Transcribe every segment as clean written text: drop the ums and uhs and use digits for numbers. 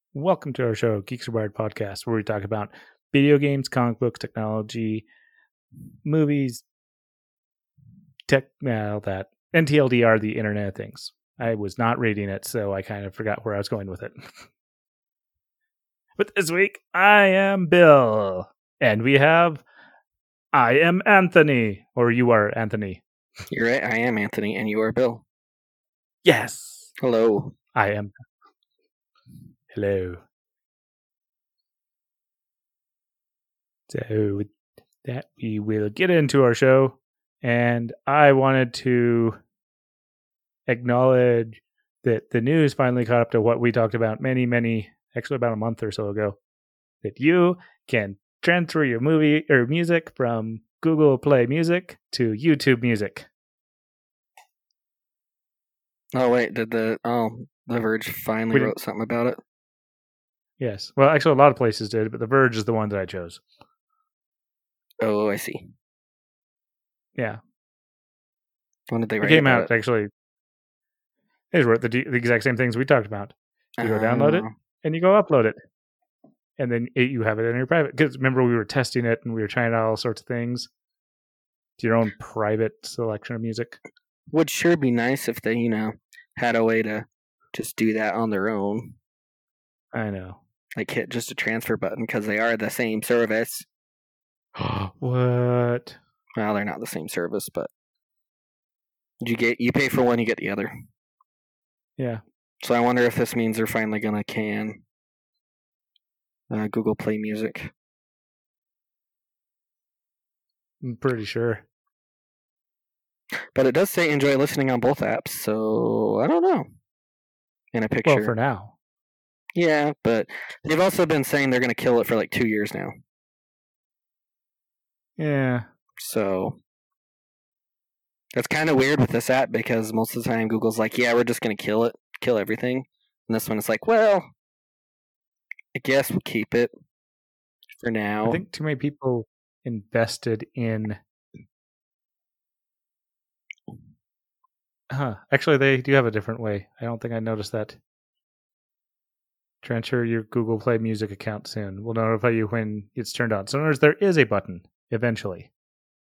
Welcome to our show, Geeks Rewired Podcast, where we talk about video games, comic books, technology, movies, all that. And TLDR, the Internet of Things. I was not reading it, so I kind of forgot where I was going with it. But this week, I am Bill. And we have I am Anthony. Or you are Anthony. You're right, I am Anthony, and you are Bill. Yes. Hello. I am. Hello. So with that, we will get into our show. And I wanted to acknowledge that the news finally caught up to what we talked about actually about a month or so ago, that you can transfer your movie or music from Google Play Music to YouTube Music. Oh wait, did The Verge finally wrote something about it? Yes. Well, actually, a lot of places did, but The Verge is the one that I chose. Oh, I see. Yeah. When did they write it? Came about out, it? actually. They wrote the exact same things we talked about. You go download it, and you go upload it. And then you have it in your private. Because remember, we were testing it, and we were trying out all sorts of things. To your own private selection of music. Would sure be nice if they, had a way to just do that on their own. I know. Like hit just a transfer button, because they are the same service. What? Well, they're not the same service, but you pay for one, you get the other. Yeah. So I wonder if this means they're finally gonna can Google Play Music. I'm pretty sure. But it does say enjoy listening on both apps, so I don't know. In a picture. Well, for now. Yeah, but they've also been saying they're going to kill it for like 2 years now. Yeah. So that's kind of weird with this app, because most of the time Google's like, yeah, we're just going to kill everything. And this one is like, well, I guess we'll keep it for now. I think too many people invested in... Actually, they do have a different way. I don't think I noticed that. Transfer your Google Play Music account soon. We'll notify you when it's turned on. So in other words, there is a button eventually.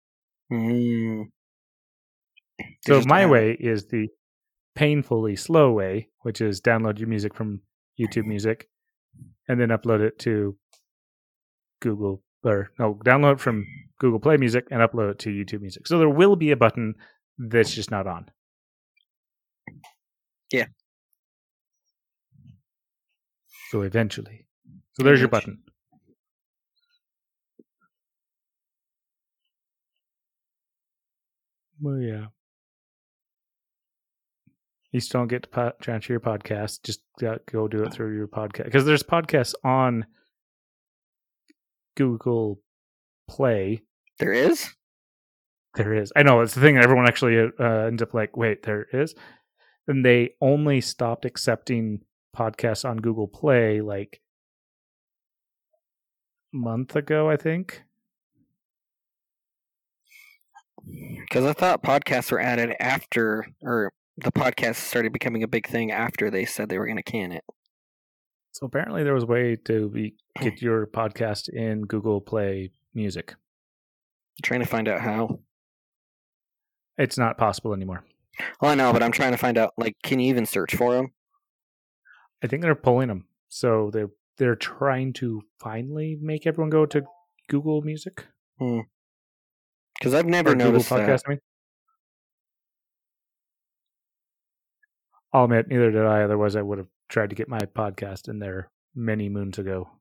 So my way is the painfully slow way, which is download your music from YouTube Music and then upload it to download it from Google Play Music and upload it to YouTube Music. So there will be a button that's just not on. Yeah. So eventually. So there's your button. Well, yeah. You still don't get to transfer your podcast. Just go do it through your podcast. Because there's podcasts on Google Play. There is? There is. I know. It's the thing that everyone actually ends up like, wait, there is? And they only stopped accepting podcasts on Google Play like a month ago, I think. Because I thought podcasts were added after, or the podcast started becoming a big thing after they said they were going to can it. So apparently there was a way to get your podcast in Google Play Music. I'm trying to find out how. It's not possible anymore. Well, I know, but I'm trying to find out, like, can you even search for them? I think they're pulling them. So they're trying to finally make everyone go to Google Music. Because I've never noticed Google Podcast, that. I mean. I'll admit, neither did I. Otherwise, I would have tried to get my podcast in there many moons ago.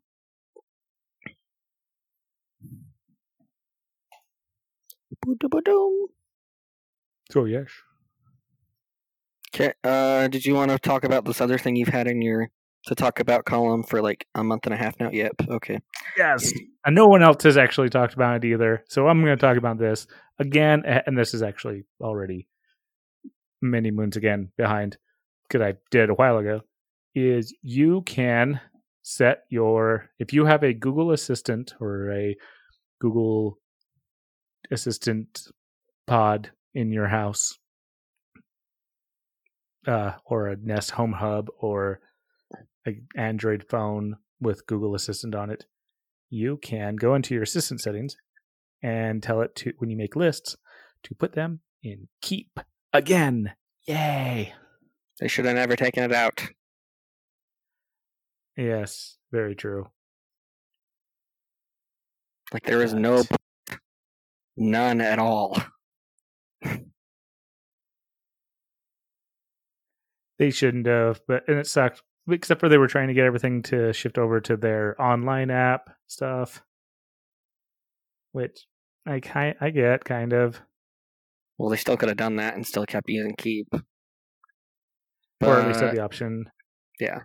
So, yes. Okay, did you want to talk about this other thing you've had in your to talk about column for like a month and a half now? Yep, okay. Yes. And no one else has actually talked about it either. So I'm going to talk about this again. And this is actually already many moons again behind, because I did a while ago, is you can set if you have a Google Assistant or a Google Assistant pod in your house, or a Nest Home Hub or an Android phone with Google Assistant on it, you can go into your Assistant settings and tell it to, when you make lists, to put them in Keep again. Yay! They should have never taken it out. Yes, very true. Like there was none at all. They shouldn't have, and it sucked. Except for they were trying to get everything to shift over to their online app stuff, which I get kind of. Well, they still could have done that and still kept using Keep. Or at least had the option. Yeah.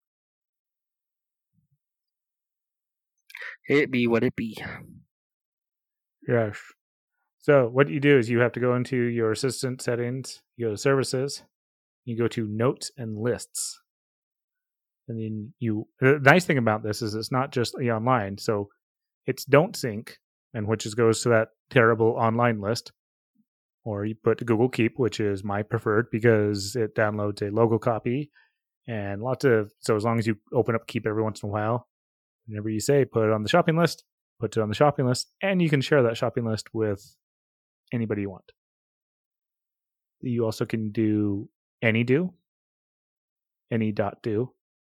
It be what it be. Yes. So what you do is you have to go into your Assistant settings, you go to Services, you go to Notes and Lists. And then the nice thing about this is it's not just online. So it's Don't Sync, and which goes to that terrible online list. Or you put Google Keep, which is my preferred because it downloads a local copy and so as long as you open up Keep every once in a while, whenever you say put it on the shopping list, put it on the shopping list, and you can share that shopping list with anybody you want. You also can do AnyDo, any.do,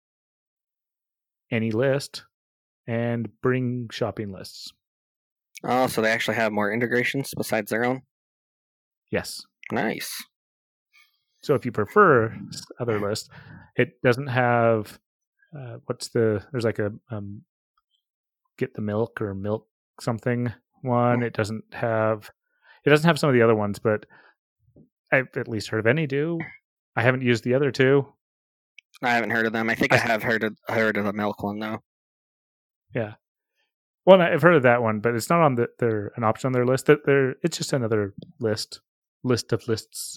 any list, and bring shopping lists. Oh, so they actually have more integrations besides their own? Yes. Nice. So if you prefer other lists, it doesn't have there's like a get the milk or milk something one. It doesn't have some of the other ones, but I've at least heard of AnyDo. I haven't used the other two. I haven't heard of them. I think I have heard of the milk one though. Yeah. Well, I've heard of that one, but it's not on an option on their list. It's just another list of lists.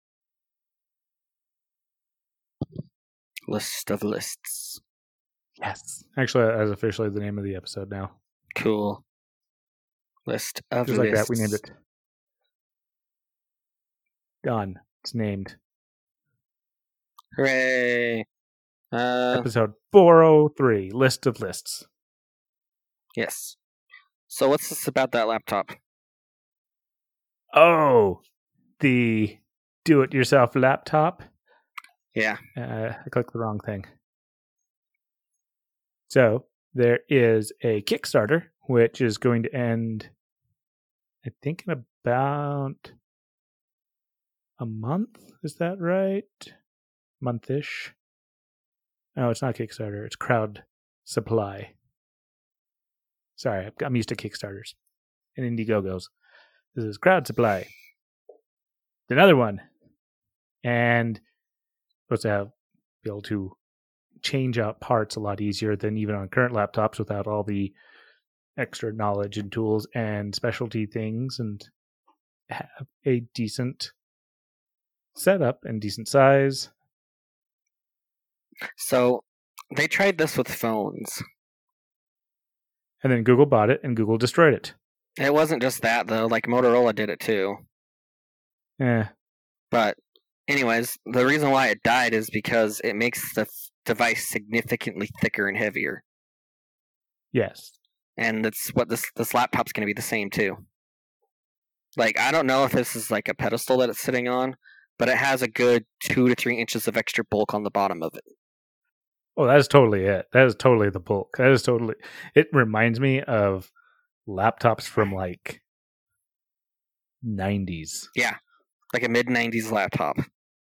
List of lists. Yes. Actually, that's officially the name of the episode now. Cool. List of just lists. Like that, we named it. Done. It's named. Hooray! Episode 403, List of Lists. Yes. So what's this about that laptop? Oh, the do-it-yourself laptop? Yeah. I clicked the wrong thing. So, there is a Kickstarter, which is going to end, I think, in about a month. Is that right? Month-ish. No, it's not Kickstarter. It's Crowd Supply. Sorry, I'm used to Kickstarters and Indiegogos. This is Crowd Supply. Another one. And supposed to be able to change out parts a lot easier than even on current laptops without all the extra knowledge and tools and specialty things, and have a decent setup and decent size. So they tried this with phones. And then Google bought it and Google destroyed it. It wasn't just that though, like Motorola did it too. Yeah. But anyways, the reason why it died is because it makes the device significantly thicker and heavier. Yes. And that's what this laptop's going to be the same too. Like, I don't know if this is like a pedestal that it's sitting on, but it has a good 2 to 3 inches of extra bulk on the bottom of it. Oh, that's totally it. That is totally the bulk. That is totally. It reminds me of laptops from like 90s. Yeah, like a mid-90s laptop.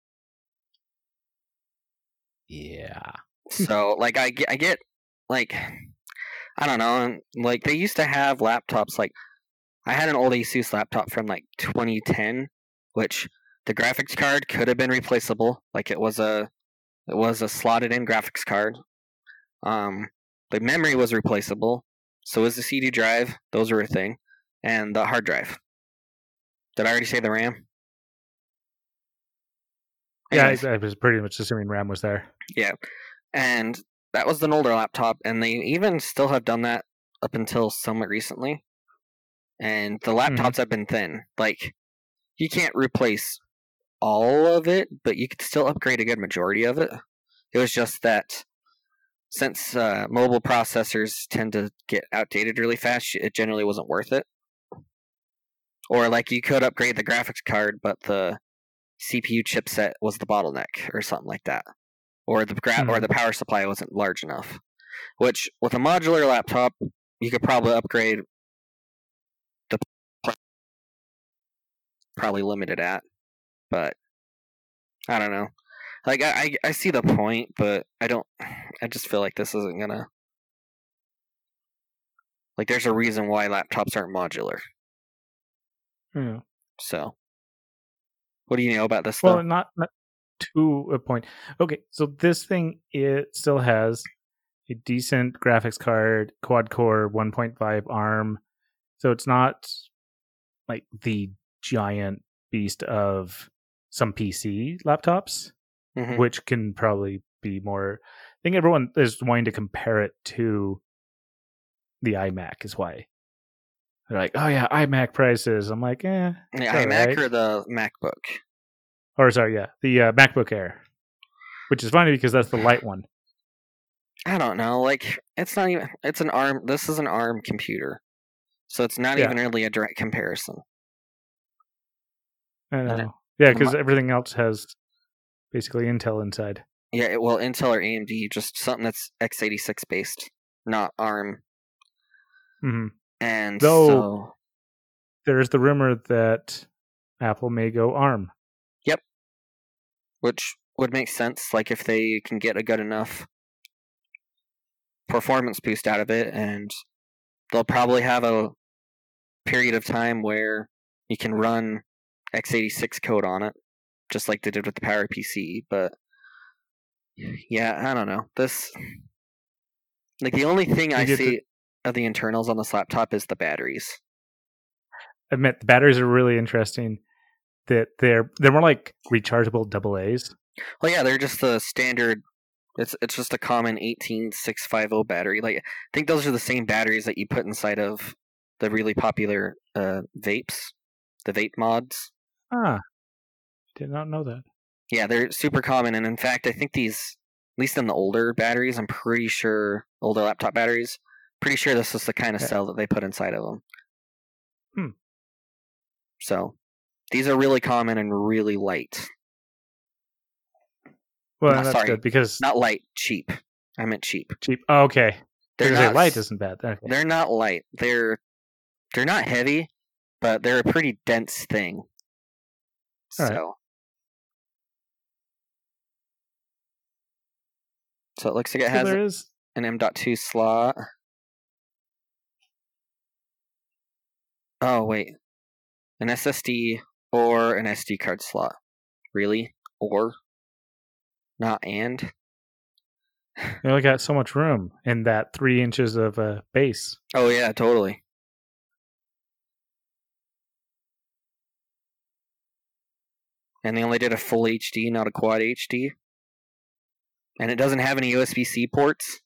Yeah. So, like, I get, like, I don't know, like, they used to have laptops, like, I had an old Asus laptop from, like, 2010, which the graphics card could have been replaceable, like, it was a slotted-in graphics card. The memory was replaceable, so was the CD drive, those were a thing, and the hard drive. Did I already say the RAM? Anyways. Yeah, I was pretty much assuming RAM was there. Yeah, and that was an older laptop, and they even still have done that up until somewhat recently. And the laptops have been thin. Like, you can't replace all of it, but you could still upgrade a good majority of it. It was just that since mobile processors tend to get outdated really fast, it generally wasn't worth it. Or like you could upgrade the graphics card, but the CPU chipset was the bottleneck or something like that. Or the or the power supply wasn't large enough. Which with a modular laptop, you could probably upgrade the probably limited at, but I don't know. Like I see the point, but I just feel like this isn't gonna, like, there's a reason why laptops aren't modular. Yeah. So what do you know about this though? Well, not to a point. Okay, so this thing, it still has a decent graphics card, quad core 1.5 ARM. So it's not like the giant beast of some PC laptops, which can probably be more. I think everyone is wanting to compare it to the iMac, is why they're like, "Oh yeah, iMac prices." I'm like, "Eh." The iMac or the MacBook? Or sorry, yeah, the MacBook Air, which is funny because that's the light one. I don't know. Like, it's not even. It's an ARM. This is an ARM computer, so it's not even really a direct comparison. I know. Yeah, because everything else has basically Intel inside. Yeah, well, Intel or AMD, just something that's x86 based, not ARM. Mm-hmm. And so there's the rumor that Apple may go ARM. Yep. Which would make sense, like if they can get a good enough performance boost out of it, and they'll probably have a period of time where you can run x86 code on it, just like they did with the PowerPC. But yeah, I don't know. This, like, the only thing I see of the internals on this laptop is the batteries. I admit the batteries are really interesting. That they're more like rechargeable AA's. Well, yeah, they're just the standard. It's just a common 18650 battery. Like, I think those are the same batteries that you put inside of the really popular vapes, the vape mods. Ah, did not know that. Yeah, they're super common, and in fact, I think these, at least in the older batteries, I'm pretty sure, older laptop batteries, pretty sure this is the kind of cell that they put inside of them. So, these are really common and really light. Well, that's good because not light, cheap. I meant cheap. Cheap. Oh, okay. They're not light isn't bad. Okay. They're not light. They're not heavy, but they're a pretty dense thing. So it looks like it has an M.2 slot. Oh wait, an SSD or an SD card slot. Really? Or not and? You only got so much room in that 3 inches of base. Oh yeah, totally. And they only did a full HD, not a quad HD. And it doesn't have any USB-C ports.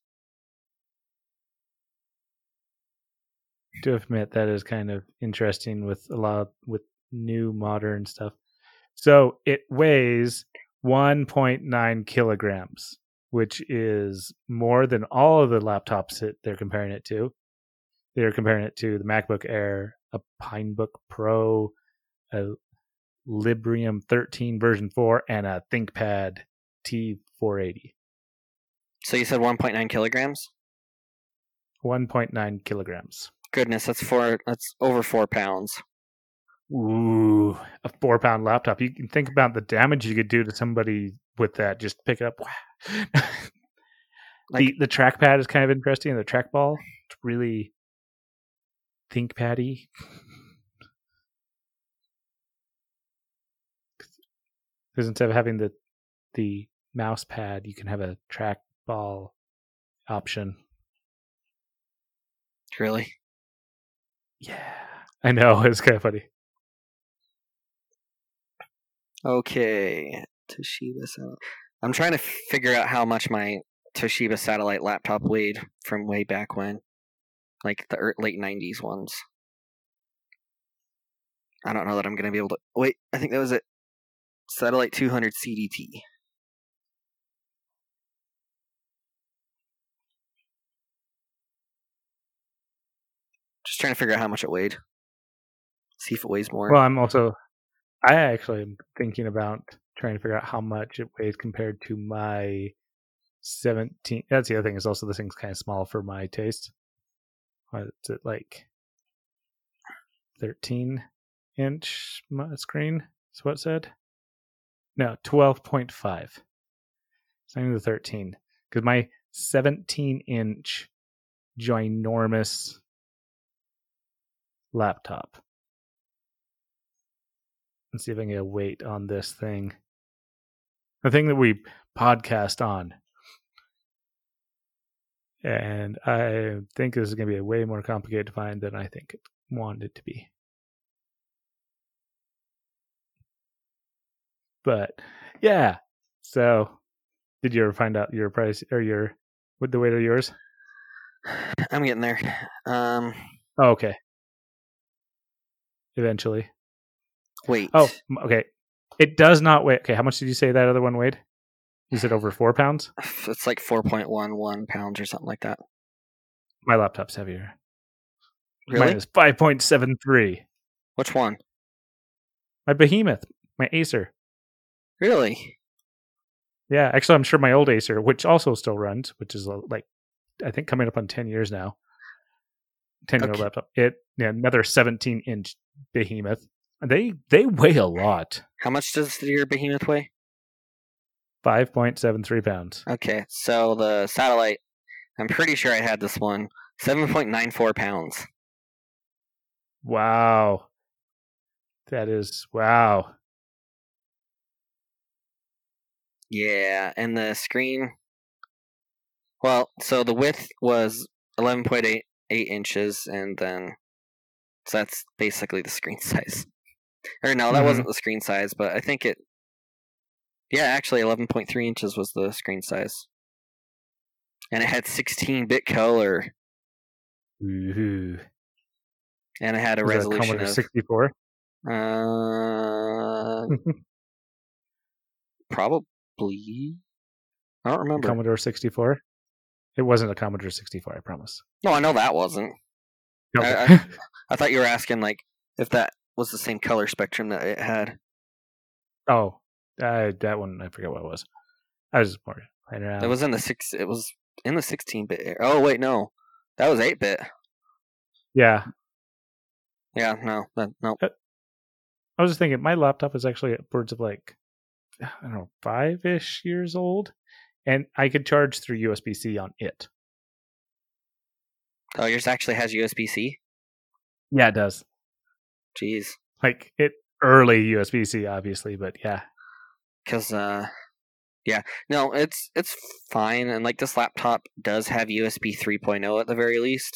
I do admit that is kind of interesting with a lot with new modern stuff. So it weighs 1.9 kilograms, which is more than all of the laptops that they're comparing it to. They're comparing it to the MacBook Air, a Pinebook Pro, a Librem 13 version 4, and a ThinkPad T480. So you said 1.9 kilograms? 1.9 kilograms. Goodness, that's over 4 pounds. Ooh, a 4-pound laptop. You can think about the damage you could do to somebody with that. Just pick it up. Like, the trackpad is kind of interesting. The trackball, it's really ThinkPad-y. Because instead of having the mouse pad, you can have a trackball option. Really? Yeah, I know. It's kind of funny. Okay, Toshiba Satellite. I'm trying to figure out how much my Toshiba Satellite laptop weighed from way back when, like the late 90s ones. I don't know that I'm going to be able to... Wait, I think that was it. Satellite 200 CDT. trying to figure out how much it weighed. See if it weighs more. Well, I actually am thinking about trying to figure out how much it weighs compared to my 17. That's the other thing, is also this thing's kind of small for my taste. What's it like? 13-inch screen is what it said. No, 12.5. It's not even the 13. Because my 17-inch ginormous laptop. Let's see if I can get a weight on this thing. The thing that we podcast on. And I think this is going to be way more complicated to find than I think it wanted it to be. But yeah, so did you ever find out your price or what the weight of yours? I'm getting there. Oh, okay. Eventually. Wait. Oh, okay. It does not weigh. Okay, how much did you say that other one weighed? You said over 4 pounds? It's like 4.11 pounds or something like that. My laptop's heavier. Really? Mine is 5.73. Which one? My Behemoth, my Acer. Really? Yeah, actually, I'm sure my old Acer, which also still runs, which is like, I think coming up on 10 years now. 10-year-old laptop. Another 17-inch Behemoth. They weigh a lot. How much does your Behemoth weigh? 5.73 pounds. Okay, so the Satellite, I'm pretty sure I had this one, 7.94 pounds. Wow. That is, wow. Yeah, and the screen, well, so the width was 11.8 inches, and then, so that's basically the screen size. Or no, that wasn't the screen size, but I think actually 11.3 inches was the screen size. And it had 16-bit color. Ooh. And it had a Was resolution Commodore of 64. Probably. I don't remember. Commodore 64. It wasn't a Commodore 64, I promise. No, I know that wasn't. Okay. I thought you were asking like if that was the same color spectrum that it had. Oh, that one I forget what it was. I was just more playing around. It was in the 16-bit. Oh wait, no, that was 8-bit. Yeah. Yeah, no. I was just thinking, my laptop is actually upwards of like, I don't know, 5-ish years old, and I could charge through USB-C on it. Oh, yours actually has USB-C? Yeah, it does. Jeez. Like, early USB-C, obviously, but yeah. Because, yeah. No, it's fine, and like this laptop does have USB 3.0 at the very least.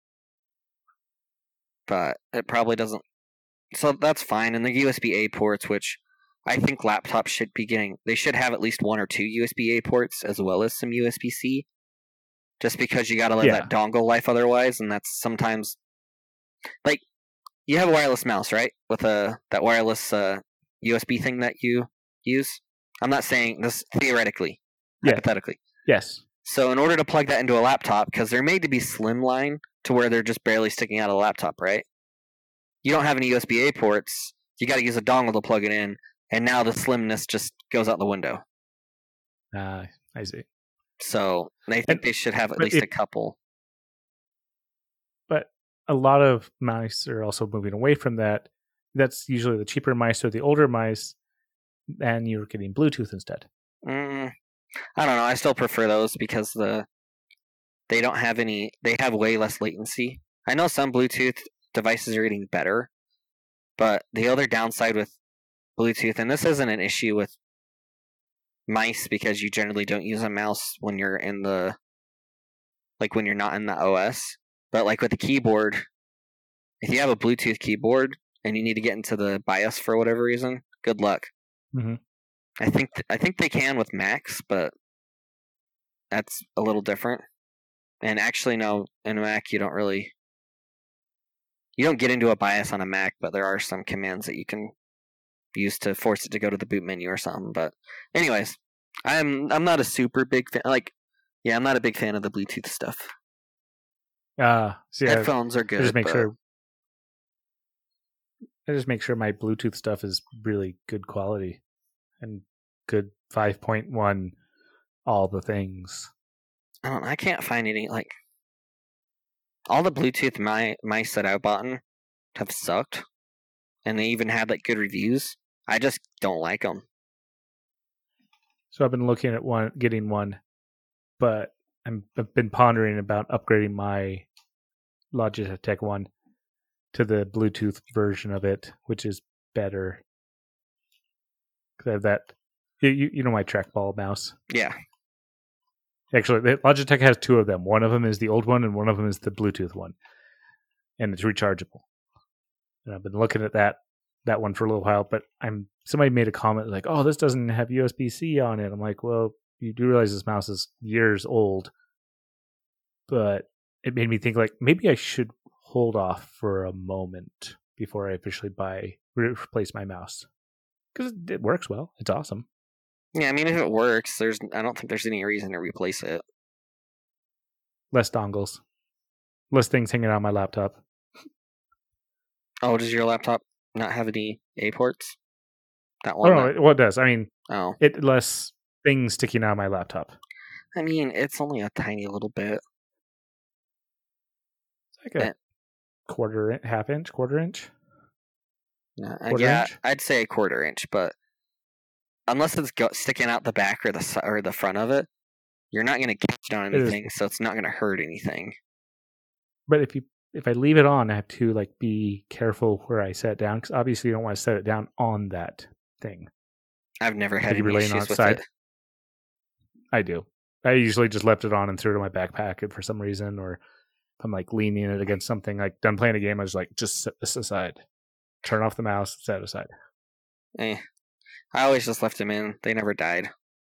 But it probably doesn't. So that's fine. And the USB-A ports, which I think laptops should be getting, they should have at least 1 or 2 USB-A ports as well as some USB-C. Just because you gotta live that dongle life otherwise, and that's sometimes like you have a wireless mouse, right? With that wireless USB thing that you use. I'm not saying this theoretically, hypothetically. Yes. So in order to plug that into a laptop, because they're made to be slimline to where they're just barely sticking out of the laptop, right? You don't have any USB-A ports. You got to use a dongle to plug it in, and now the slimness just goes out the window. I see. So I think they should have at least a couple. But a lot of mice are also moving away from that. That's usually the cheaper mice or the older mice, and you're getting Bluetooth instead. I don't know. I still prefer those because they don't have any. They have way less latency. I know some Bluetooth devices are getting better, but the other downside with Bluetooth, and this isn't an issue with mice because you generally don't use a mouse when you're in when you're not in the OS, but like with the keyboard, if you have a Bluetooth keyboard and you need to get into the BIOS for whatever reason, good luck. Mm-hmm. I think they can with Macs, but that's a little different. And actually, no, in a Mac you don't get into a BIOS on a Mac, but there are some commands that you can use to force it to go to the boot menu or something. But anyways, I'm not a super big fan. I'm not a big fan of the Bluetooth stuff. See, Headphones are I good. just make but sure. I just make sure my Bluetooth stuff is really good quality and good 5.1, all the things. I can't find any like all the Bluetooth mice that I've bought have sucked, and they even had like good reviews. I just don't like them. So I've been looking at getting one, but I've been pondering about upgrading my Logitech one to the Bluetooth version of it, which is better. Because I have that, you know, my trackball mouse. Yeah. Actually, Logitech has two of them. One of them is the old one, and one of them is the Bluetooth one, and it's rechargeable. And I've been looking at that one for a little while, but somebody made a comment like, "Oh, this doesn't have USB-C on it." I'm like, "Well, you do realize this mouse is years old," but it made me think like maybe I should hold off for a moment before I officially replace my mouse because it works well. It's awesome. Yeah, I mean, if it works, I don't think there's any reason to replace it. Less dongles, less things hanging on my laptop. Oh, does your laptop not have any A ports? That one? Oh, no, it does. I mean, oh, it less things sticking out of my laptop. I mean, it's only a tiny little bit. It's like a quarter inch. Yeah, I'd say a quarter inch, but unless it's sticking out the back or the front of it, you're not going to catch on anything, so it's not going to hurt anything. But if I leave it on, I have to like be careful where I set it down because obviously you don't want to set it down on that thing. I've never had any issues with it. I do. I usually just left it on and threw it in my backpack for some reason, or if I'm like leaning it against something, like done playing a game, I was like, just set this aside, turn off the mouse, set it aside. I always just left them in. They never died.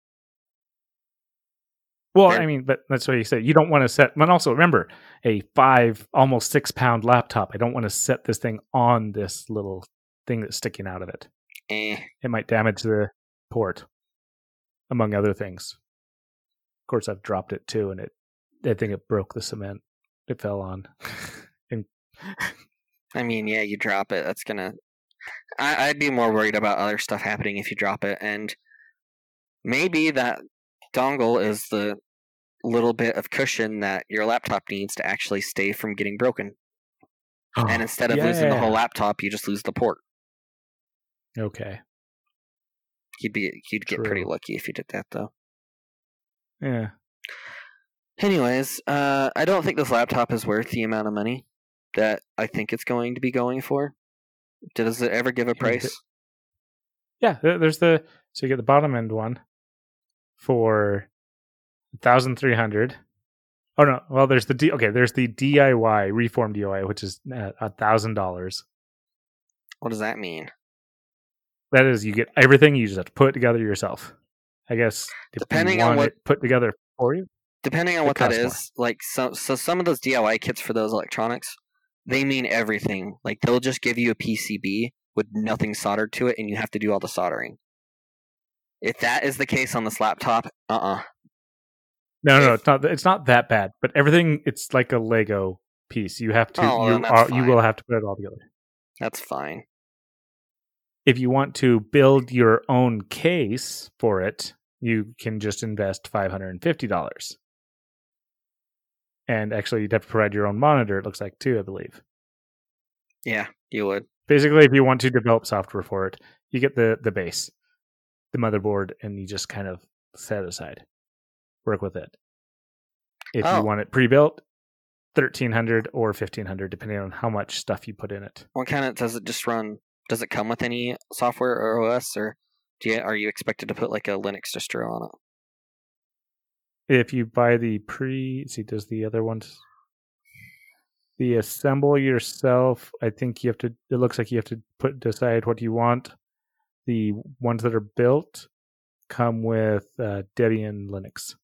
Well, I mean, but that's what you said. You don't want to set. But also, remember, a 5, almost 6 pound laptop. I don't want to set this thing on this little thing that's sticking out of it. It might damage the port, among other things. Of course, I've dropped it too, and I think it broke the cement it fell on. And I mean, yeah, you drop it. That's gonna. I'd be more worried about other stuff happening if you drop it, and maybe that dongle is the little bit of cushion that your laptop needs to actually stay from getting broken. And instead of losing the whole laptop, you just lose the port. Okay. You'd get pretty lucky if you did that, though. Yeah. Anyways, I don't think this laptop is worth the amount of money that I think it's going to be going for. Does it ever give a price? Yeah, so you get the bottom end one for $1,300. Oh no, well there's the DIY Reform DIY, which is $1,000. What does that mean? That is, you get everything. You just have to put it together yourself. I guess depending on what put together for you. Depending on what that is, like so some of those DIY kits for those electronics, they mean everything. Like they'll just give you a PCB with nothing soldered to it, and you have to do all the soldering. If that is the case on this laptop, No, it's not that bad. But everything, it's like a Lego piece. You have to. You will have to put it all together. That's fine. If you want to build your own case for it, you can just invest $550. And actually, you'd have to provide your own monitor, it looks like, too, I believe. Yeah, you would. Basically, if you want to develop software for it, you get the base, the motherboard, and you just kind of set it aside. Work with it. If you want it pre-built, $1,300 or $1,500, depending on how much stuff you put in it. What kind of does it just run? Does it come with any software or OS, or are you expected to put like a Linux distro on it? If you buy the does the other ones? The assemble yourself, I think it looks like you have to decide what you want. The ones that are built come with Debian Linux.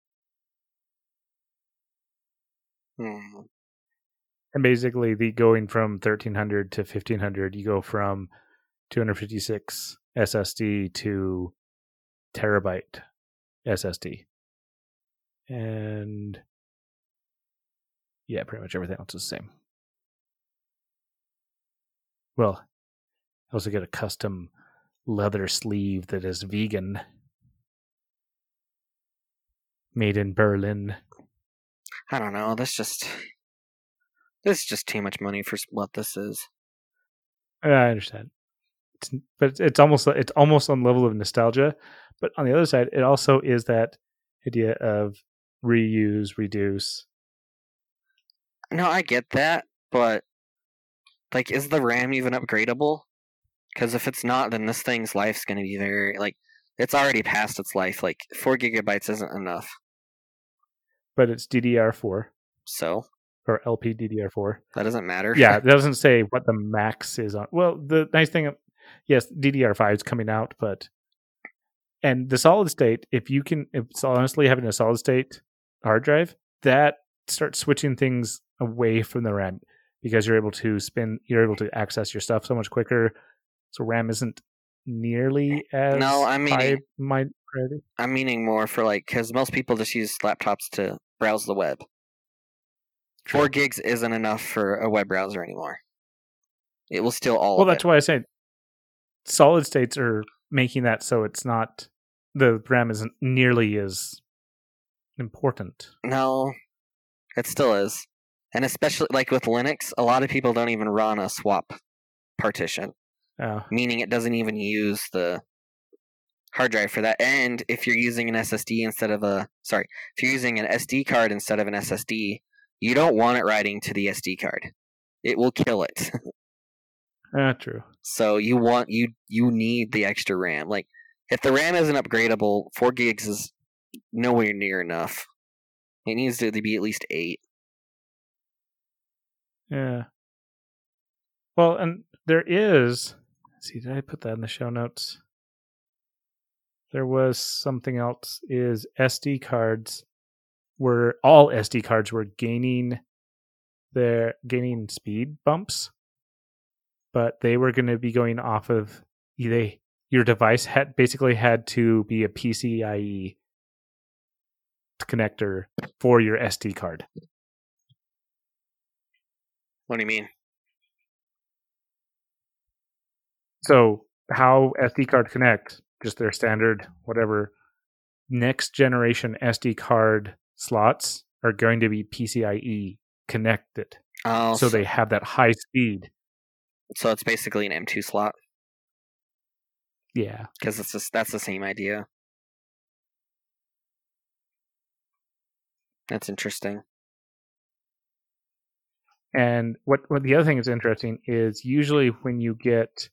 And basically, going from 1,300 to 1,500, you go from 256 SSD to terabyte SSD. And Yeah, pretty much everything else is the same. Well, I also get a custom leather sleeve that is vegan, made in Berlin. I don't know. This is just too much money for what this is. I understand, but it's almost on level of nostalgia. But on the other side, it also is that idea of reuse, reduce. No, I get that, but like, is the RAM even upgradable? Because if it's not, then this thing's life's going to be very like it's already past its life. Like 4 gigabytes isn't enough. But it's DDR4 So or LPDDR4. that doesn't matter. Yeah, it doesn't say what the max is on. Well, the nice thing, yes, DDR5 is coming out, and the solid state, if it's honestly having a solid state hard drive, that starts switching things away from the RAM because you're able to access your stuff so much quicker. So RAM isn't nearly as high my priority. I'm meaning more for like, because most people just use laptops to browse the web. True. 4 gigs isn't enough for a web browser anymore. It will steal all of it. Well, that's why I said solid states are making that so it's not, the RAM isn't nearly as important. No, it still is. And especially like with Linux, a lot of people don't even run a swap partition. Oh. Meaning it doesn't even use the hard drive for that. And if you're using an SSD if you're using an SD card instead of an SSD, you don't want it writing to the SD card. It will kill it. True. So you need the extra RAM. Like, if the RAM isn't upgradable, 4 gigs is nowhere near enough. It needs to be at least 8. Yeah. Well, and there is... Let's see, did I put that in the show notes? There was something else, is all SD cards were gaining speed bumps, but they were going to be going off of your device had to be a PCIe connector for your SD card. What do you mean? So how SD card connect, just their standard whatever, next generation SD card slots are going to be PCIe connected. Oh, so they have that high speed. So it's basically an M2 slot. Yeah, because that's the same idea. That's interesting. And what the other thing is interesting is usually when you get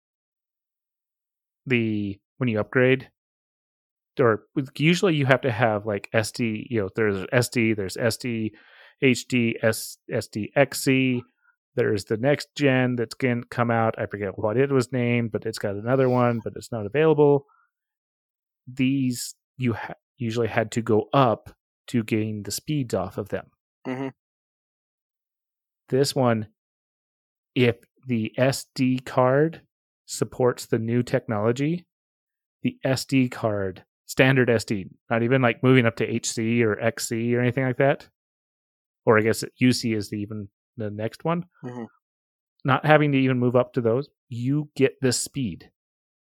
when you upgrade, or usually you have to have like SD, there's SD, there's SD, HD, SDXC, there's the next gen that's going to come out. I forget what it was named, but it's got another one, but it's not available. These you usually had to go up to gain the speeds off of them. Mm-hmm. This one, if the SD card supports the new technology, the SD card, standard SD, not even like moving up to HC or XC or anything like that, or I guess UC is even the next one, mm-hmm. Not having to even move up to those, you get the speed.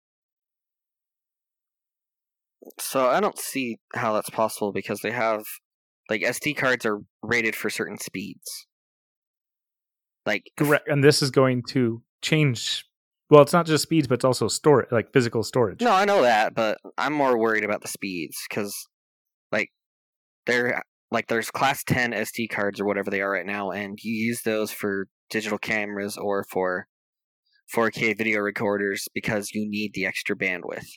So I don't see how that's possible because they have, like, SD cards are rated for certain speeds. Like, correct, and this is going to change. Well, it's not just speeds, but it's also storage, like physical storage. No, I know that, but I'm more worried about the speeds because, like, there's class 10 SD cards or whatever they are right now, and you use those for digital cameras or for 4K video recorders because you need the extra bandwidth.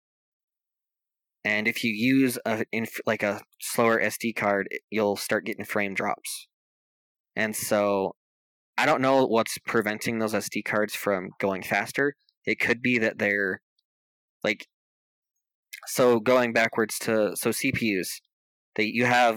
And if you use a slower SD card, you'll start getting frame drops. And so I don't know what's preventing those SD cards from going faster. It could be that they're so going backwards to CPUs. You have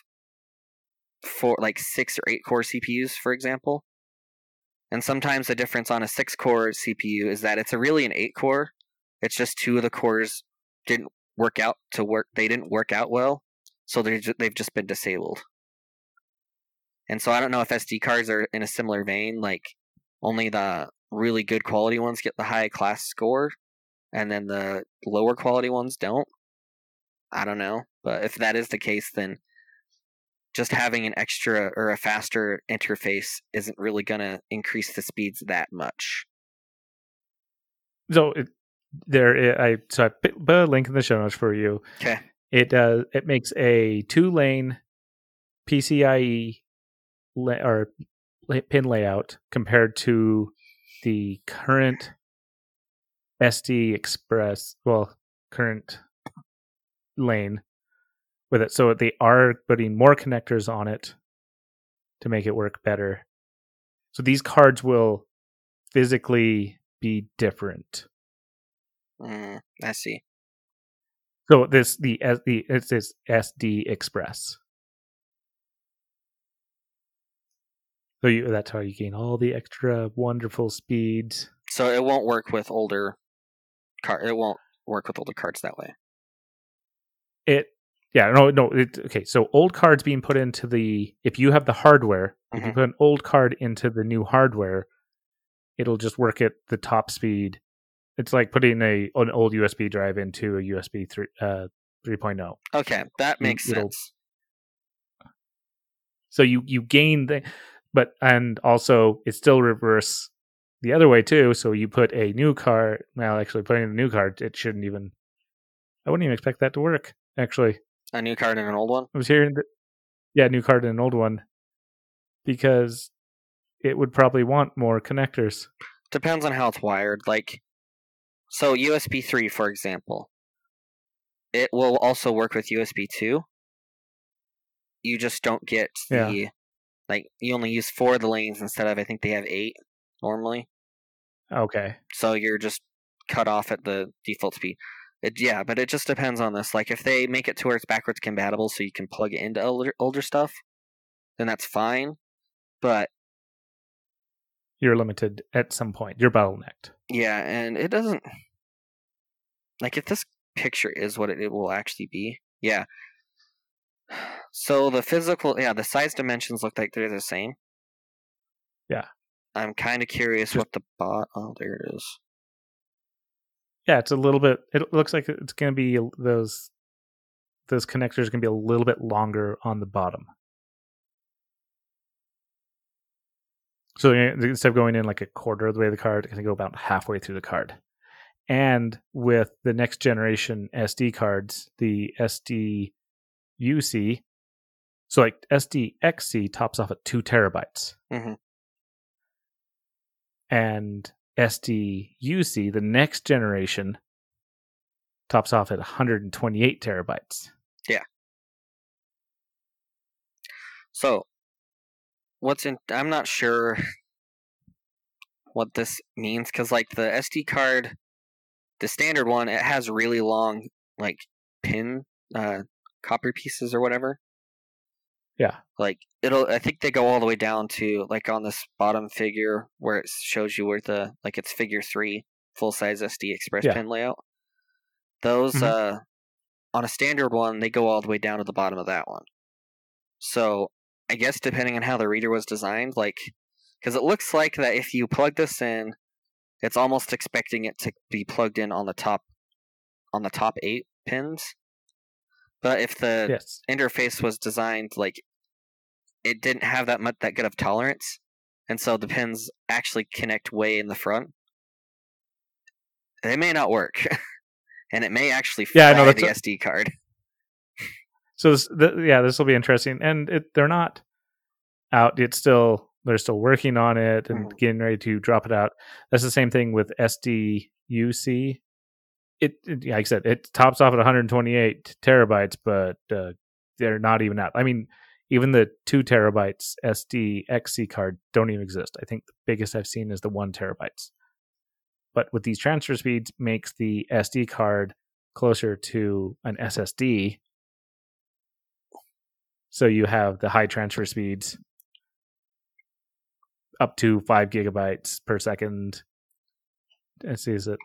6 or 8 core CPUs, for example. And sometimes the difference on a 6-core CPU is that it's really an 8-core. It's just 2 of the cores didn't work out They didn't work out well, so they've just been disabled. And so I don't know if SD cards are in a similar vein, like only the really good quality ones get the high class score, and then the lower quality ones don't. I don't know. But if that is the case, then just having an extra or a faster interface isn't really going to increase the speeds that much. So I put a link in the show notes for you. Okay. It makes a 2-lane PCIe or pin layout compared to the current SD Express, current lane with it. So they are putting more connectors on it to make it work better. So these cards will physically be different. I see. So it's this SD Express. So that's how you gain all the extra wonderful speeds. So it won't work with older It won't work with older cards that way. Okay, so old cards being put into if you have the hardware, if you put an old card into the new hardware, it'll just work at the top speed. It's like putting an old USB drive into a USB 3.0. Okay, that makes sense. So you gain and also it's still reverse the other way too. So you put a new card. Well, actually, putting in a new card, it shouldn't even. I wouldn't even expect that to work. Actually, a new card and an old one. I was hearing a new card and an old one, because it would probably want more connectors. Depends on how it's wired. Like, so USB 3, for example, it will also work with USB 2. You just don't get you only use 4 of the lanes instead of, I think they have 8 normally. Okay. So you're just cut off at the default speed. But it just depends on this. Like, if they make it to where it's backwards compatible so you can plug it into older stuff, then that's fine. But you're limited at some point. You're bottlenecked. Yeah, and it doesn't... Like, if this picture is what it will actually be, yeah. So the physical... Yeah, the size dimensions look like they're the same. Yeah. I'm kind of curious what the Oh, there it is. Yeah, it's a little bit... It looks like it's going to be those connectors are going to be a little bit longer on the bottom. So instead of going in like a quarter of the way of the card, it's going to go about halfway through the card. And with the next generation SD cards, the SDUC, so like SDXC tops off at 2 terabytes. Mm-hmm. And SDUC, the next generation, tops off at 128 terabytes. Yeah. So, I'm not sure what this means, because like the SD card, the standard one, it has really long like pin copper pieces or whatever. Yeah. Like I think they go all the way down to like on this bottom figure where it shows you where it's figure 3 full size SD Express pin layout. Those on a standard one, they go all the way down to the bottom of that one. So I guess depending on how the reader was designed, because it looks like that if you plug this in, it's almost expecting it to be plugged in on the top 8 pins. But if the interface was designed like it didn't have that good of tolerance, and so the pins actually connect way in the front, they may not work, and it may actually fry the SD card. So this will be interesting, and they're not out. They're still working on it and getting ready to drop it out. That's the same thing with SDUC. Like I said, it tops off at 128 terabytes, but they're not even out. I mean, even the 2 terabytes SDXC card don't even exist. I think the biggest I've seen is the 1 terabytes. But with these transfer speeds, makes the SD card closer to an SSD. So you have the high transfer speeds up to 5 gigabytes per second. Let's see, is it?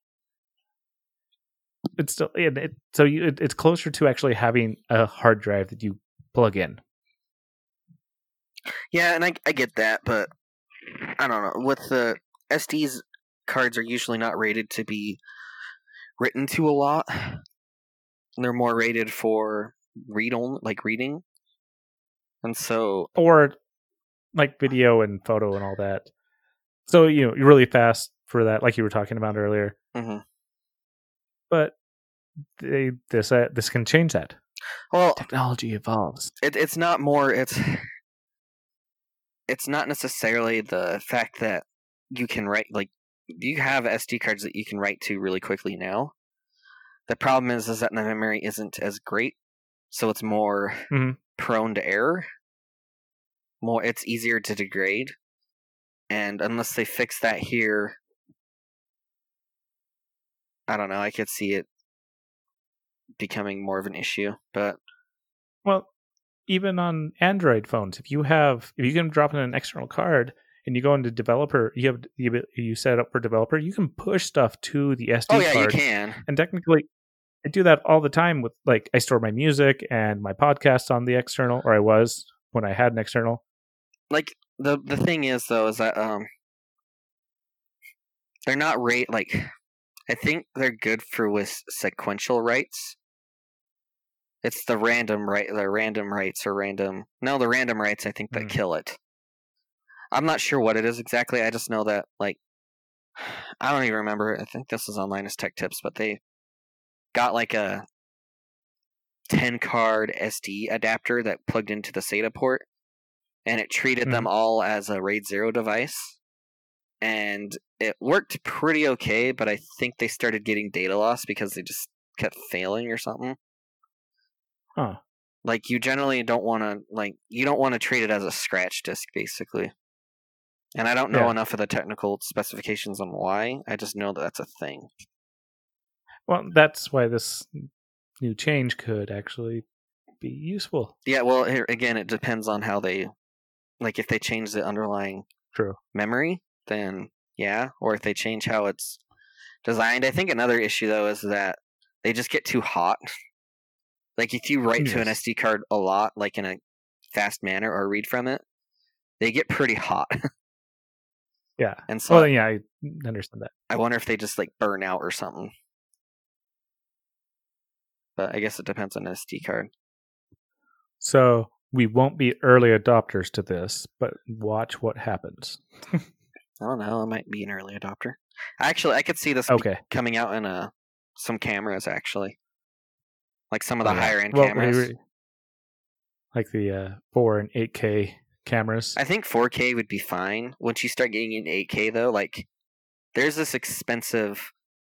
It's still it's closer to actually having a hard drive that you plug in. Yeah, and I get that, but I don't know. With the SDs, cards are usually not rated to be written to a lot. They're more rated for reading. And so, Or like video and photo and all that. So, you're really fast for that, like you were talking about earlier. mhm. But this can change that. Well, Technology evolves. it's not more. It's not necessarily the fact that you can write, like, you have SD cards that you can write to really quickly now. The problem is that the memory isn't as great, so it's more Mhm. prone to error. It's easier to degrade, and unless they fix that here, I don't know. I could see it becoming more of an issue, but Well, even on Android phones, if you can drop in an external card and you go into developer, you set it up for developer, you can push stuff to the SD oh yeah, card. you can. And technically, I do that all the time with, like, I store my music and my podcasts on the external, or I was when I had an external. Like, the thing is though is that they're not like, I think they're good for with sequential writes. It's the random writes the random writes I think that kill it. I'm not sure what it is exactly. I just know that, like, I don't even remember. I think this is on Linus Tech Tips, but they got like a 10 card SD adapter that plugged into the SATA port, and it treated them all as a RAID 0 device. And it worked pretty okay, but I think they started getting data loss because they just kept failing or something. Huh. Like, you generally don't want to treat it as a scratch disk, basically. And I don't know enough of the technical specifications on why. I just know that that's a thing. Well, that's why this new change could actually be useful. Yeah, well, here, again, it depends on how they, like, if they change the underlying memory, then yeah, or if they change how it's designed. I think another issue, though, is that they just get too hot. Like, if you write to an SD card a lot, like in a fast manner, or read from it, they get pretty hot. Yeah. And so, I understand that. I wonder if they just, like, burn out or something. But I guess it depends on the SD card. So we won't be early adopters to this, but watch what happens. I don't know. I might be an early adopter. Actually, I could see this coming out in some cameras, actually. Like some of the higher-end cameras. Like the 4 and 8K cameras. I think 4K would be fine. Once you start getting into 8K, though, like, there's this expensive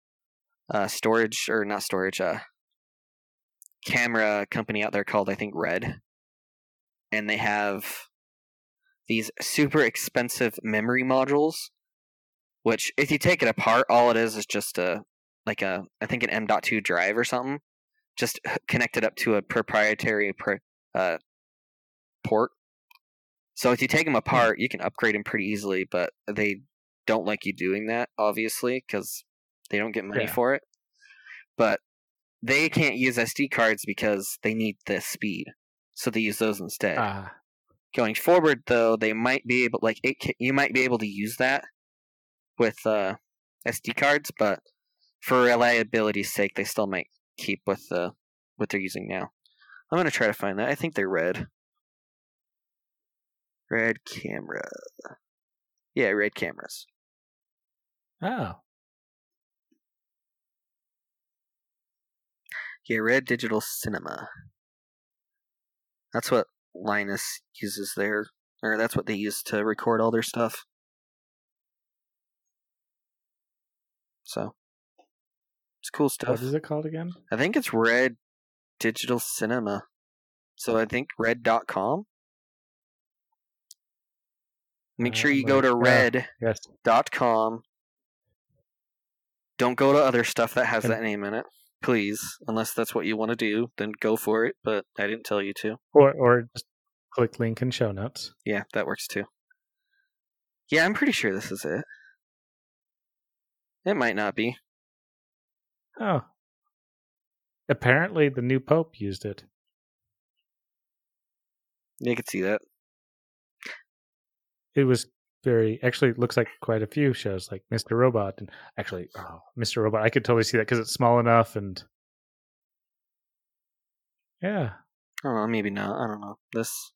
camera company out there called, I think, Red. And they have these super expensive memory modules, which, if you take it apart, all it is just I think an M.2 drive or something, just connected up to a proprietary port. So if you take them apart, you can upgrade them pretty easily, but they don't like you doing that, obviously, because they don't get money for it. But they can't use SD cards because they need the speed, so they use those instead. Going forward, though, they might be able, like, you might be able to use that with SD cards, but for reliability's sake, they still might keep with what they're using now. I'm going to try to find that. I think they're Red. Red camera. Yeah, Red cameras. Oh. Yeah, Red Digital Cinema. That's what Linus uses there, or that's what they use to record all their stuff. So, it's cool stuff. What is it called again? I think it's Red Digital Cinema. So I think red.com. Make sure you go to red.com. Don't go to other stuff that has that name in it, please. Unless that's what you want to do, then go for it. But I didn't tell you to. Or just click link in show notes. Yeah, that works too. Yeah, I'm pretty sure this is it. It might not be. Oh. Apparently the new Pope used it. You can see that. it was actually it looks like quite a few shows like Mr. Robot, and actually Mr. Robot, I could totally see that because it's small enough, and yeah. I don't know, maybe not. I don't know. This.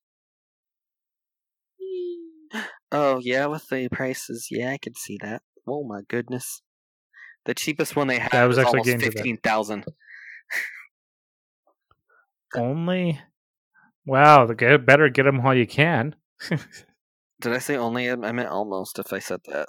Oh yeah, with the prices, yeah, I could see that. Oh my goodness, the cheapest one they have I was is actually almost getting to that. 15,000. Only? Wow, better get them while you can. Did I say only? I meant almost. If I said that.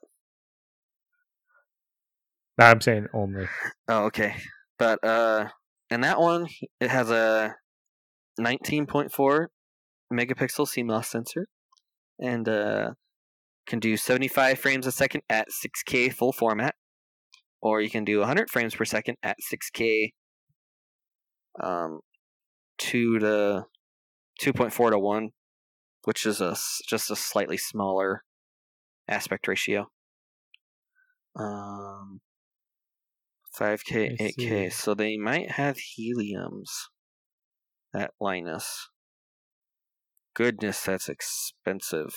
I'm saying only. Oh, okay. But and that one, it has a 19.4 megapixel CMOS sensor, and can do 75 frames a second at 6K full format, or you can do 100 frames per second at 6K, 2.4 to 1, which is just a slightly smaller aspect ratio. 5K, 8K. So they might have heliums at Linus. Goodness, that's expensive.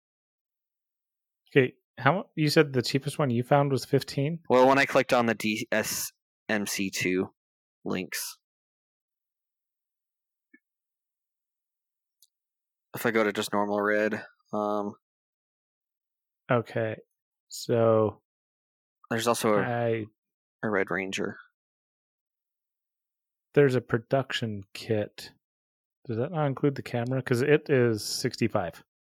Okay, how you said the cheapest one you found was 15? Well, when I clicked on the DSMC2 links, if I go to just normal red, okay, so there's also a Red Ranger. There's a production kit. Does that not include the camera? Because it is $65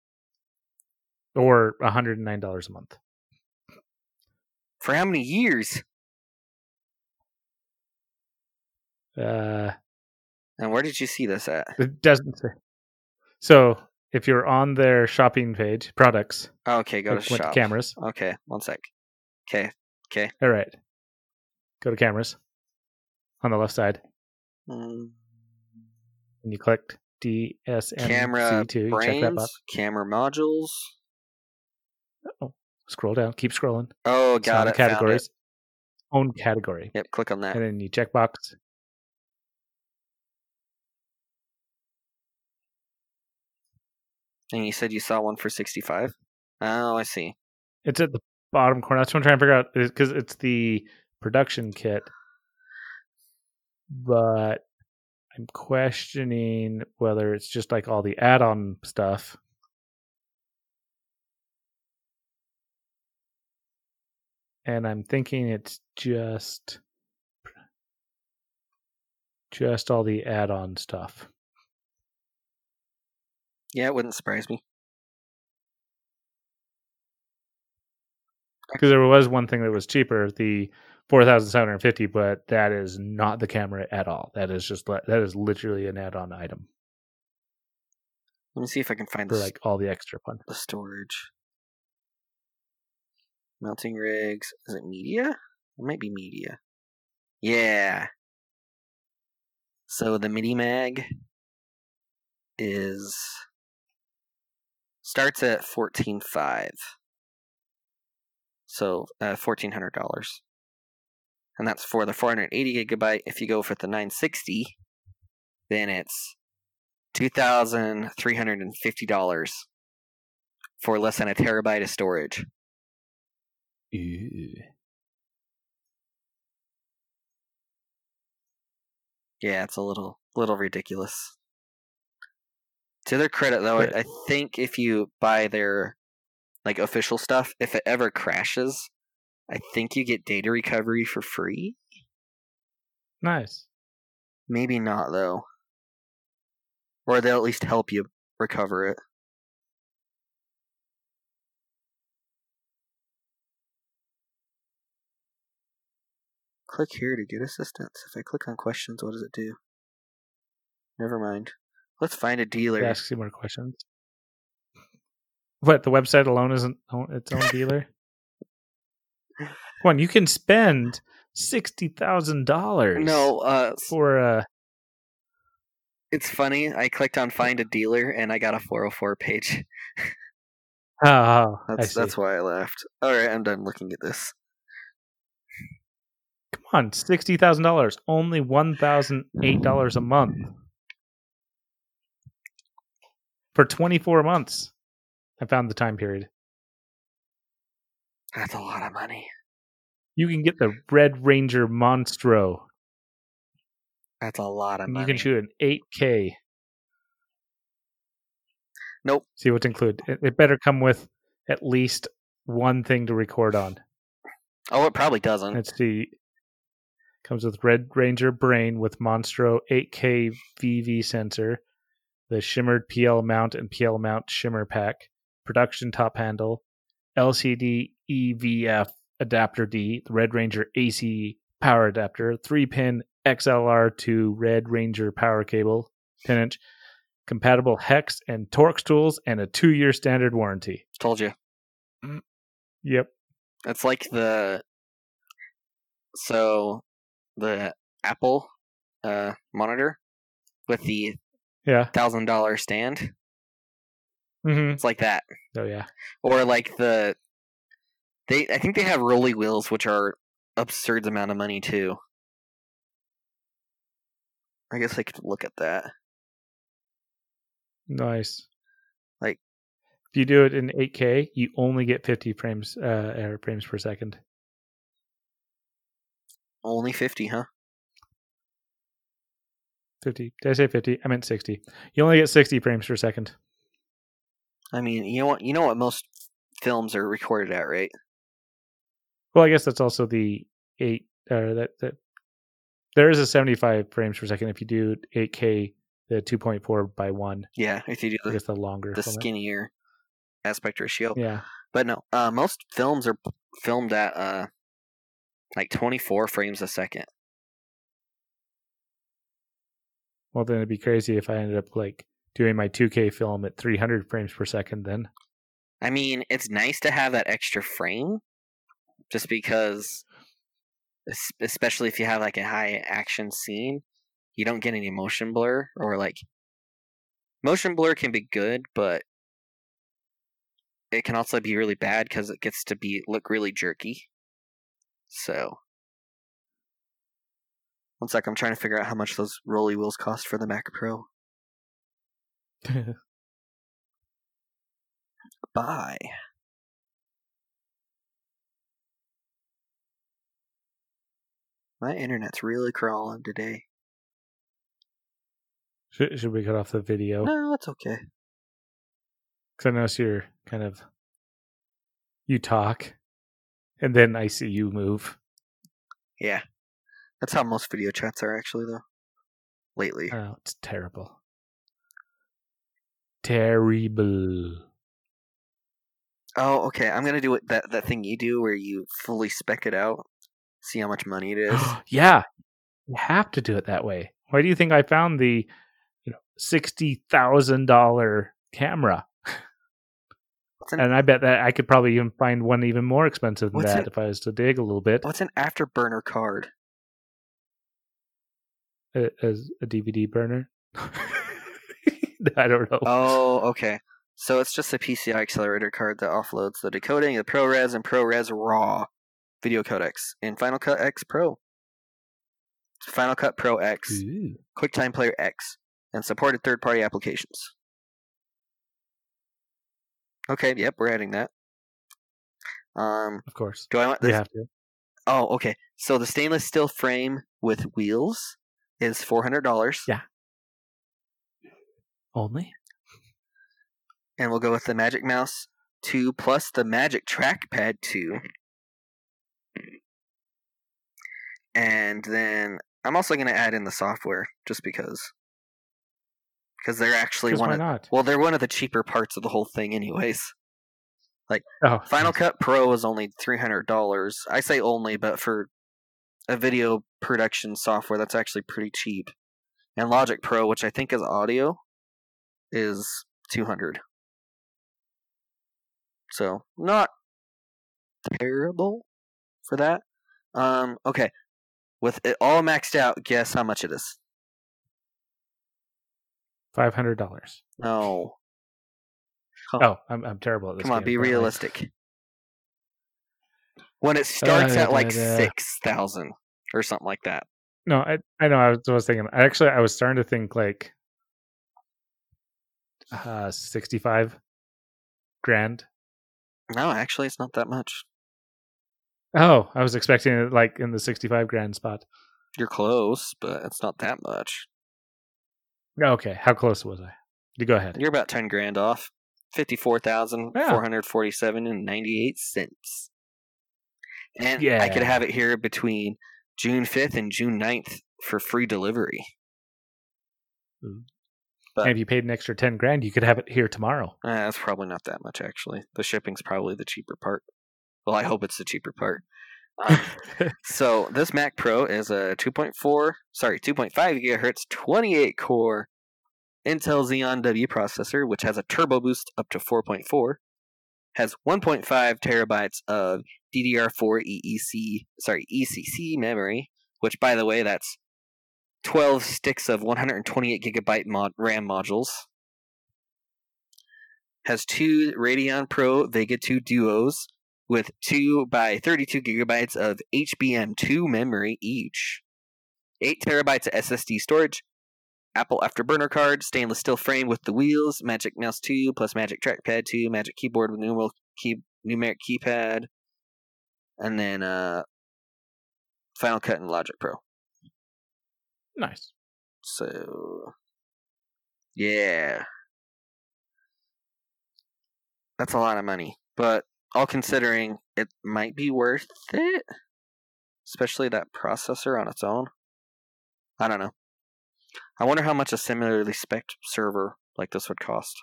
or $109 a month. For how many years? And where did you see this at? It doesn't say. So if you're on their shopping page, products. Okay, go to shop. Cameras. Okay, one sec. Okay. All right. Go to cameras on the left side. And you clicked DSMC2. Camera You check that box. Camera modules. Oh, scroll down. Keep scrolling. Oh, got it. Categories. Own category. Yep, click on that. And then you check box. And you said you saw one for 65? Oh, I see. It's at the bottom corner. That's what I'm trying to figure out, because it's the production kit. But I'm questioning whether it's just like all the add-on stuff. And I'm thinking it's just all the add-on stuff. Yeah, it wouldn't surprise me. Because there was one thing that was cheaper, the 4,750, but that is not the camera at all. That is literally an add-on item. Let me see if I can find for like all the extra fun. The storage. Mounting rigs. Is it media? It might be media. Yeah. So the mini mag starts at $14,500. So $1,400. And that's for the 480 gigabyte. If you go for the 960, then it's $2,350 for less than a terabyte of storage. Ew. Yeah, it's a little ridiculous. To their credit, though, I think if you buy their like official stuff, if it ever crashes, I think you get data recovery for free. Nice. Maybe not, though. Or they'll at least help you recover it. Click here to get assistance. If I click on questions, what does it do? Never mind. Let's find a dealer. It asks you more questions. What, the website alone isn't its own dealer? Come on, you can spend $60,000. No, for It's funny. I clicked on find a dealer and I got a 404 page. Oh, that's why I laughed. All right, I'm done looking at this. Come on, $60,000, only $1,008 a month for 24 months. I found the time period. That's a lot of money. You can get the Red Ranger Monstro. That's a lot of And money. you can shoot an 8K. Nope. See what's included. It better come with at least one thing to record on. Oh, it probably doesn't. Let's see. Comes with Red Ranger Brain with Monstro 8K VV sensor, the shimmered PL mount and PL mount shimmer pack, production top handle, LCD EVF adapter D, the Red Ranger AC power adapter, 3-pin XLR to Red Ranger power cable, 10-inch, compatible hex and Torx tools, and a 2-year standard warranty. Told you. Yep. It's like the Apple monitor with the Yeah. $1,000 stand. Mm-hmm. It's like that. Oh yeah. Or like I think they have rolly wheels, which are absurd amount of money too. I guess I could look at that. Nice. Like, if you do it in 8K, you only get 50 frames per second. Only 50, huh? 50. Did I say 50? I meant 60. You only get 60 frames per second. I mean, you know what most films are recorded at, right? Well, I guess that's also the 8 that there is a 75 frames per second if you do 8K, the 2.4 by 1. Yeah, if you do I guess the longer, the skinnier aspect ratio. Yeah, but no, most films are filmed at like 24 frames a second. Well, then it'd be crazy if I ended up like doing my 2K film at 300 frames per second. Then I mean, it's nice to have that extra frame, just because, especially if you have like a high action scene, you don't get any motion blur, or like motion blur can be good, but it can also be really bad because it gets to look really jerky. So, one sec, I'm trying to figure out how much those rolly wheels cost for the Mac Pro. Buy. My internet's really crawling today. should we cut off the video? No, that's okay. Because I notice you're you talk, and then I see you move. Yeah. That's how most video chats are, actually, though. Lately. Oh, it's terrible. Terrible. Oh, okay. I'm going to do that thing you do where you fully spec it out. See how much money it is. Yeah. You have to do it that way. Why do you think I found the $60,000 camera? And I bet that I could probably even find one even more expensive than that if I was to dig a little bit. What's an afterburner card? As a DVD burner? I don't know. Oh, okay. So it's just a PCI accelerator card that offloads the decoding, the ProRes, and ProRes RAW video codecs in Final Cut X Pro. Final Cut Pro X, Ooh. QuickTime Player X, and supported third-party applications. Okay, yep, we're adding that. Of course. Do I want this? You have to. Oh, okay. So the stainless steel frame with wheels is $400. Yeah. Only? And we'll go with the Magic Mouse 2 plus the Magic Trackpad 2. And then I'm also going to add in the software just because they're actually they're one of the cheaper parts of the whole thing anyways. Like Final Cut Pro is only $300. I say only, but for a video production software that's actually pretty cheap. And Logic Pro, which I think is audio, is $200. So, not terrible for that. Okay. With it all maxed out, guess how much it is? $500. No. Oh, I'm terrible at this. Come on, be realistic. When it starts at like 6,000 or something like that. No, I know. I was thinking. I was starting to think like 65. grand? No, actually, it's not that much. Oh, I was expecting it like in the 65 grand spot. You're close, but it's not that much. Okay, how close was I? You go ahead. You're about 10 grand off. 54,447 and 98 cents. And I could Yeah. have it here between June 5th and June 9th for free delivery. And if you paid an extra 10 grand, you could have it here tomorrow. That's probably not that much, actually. The shipping's probably the cheaper part. Well, I hope it's the cheaper part. So this Mac Pro is a 2.5 gigahertz, 28 core Intel Xeon W processor, which has a turbo boost up to 4.4, has 1.5 terabytes of DDR4 ECC memory, which, by the way, that's 12 sticks of 128 gigabyte RAM modules. Has 2 Radeon Pro Vega 2 Duos with 2 by 32 gigabytes of HBM2 memory each. 8 terabytes of SSD storage. Apple Afterburner card, stainless steel frame with the wheels, Magic Mouse 2 plus Magic Trackpad 2, Magic Keyboard with numeric keypad, and then Final Cut and Logic Pro. Nice. So, yeah. That's a lot of money, but all considering, it might be worth it, especially that processor on its own. I don't know. I wonder how much a similarly spec'd server like this would cost.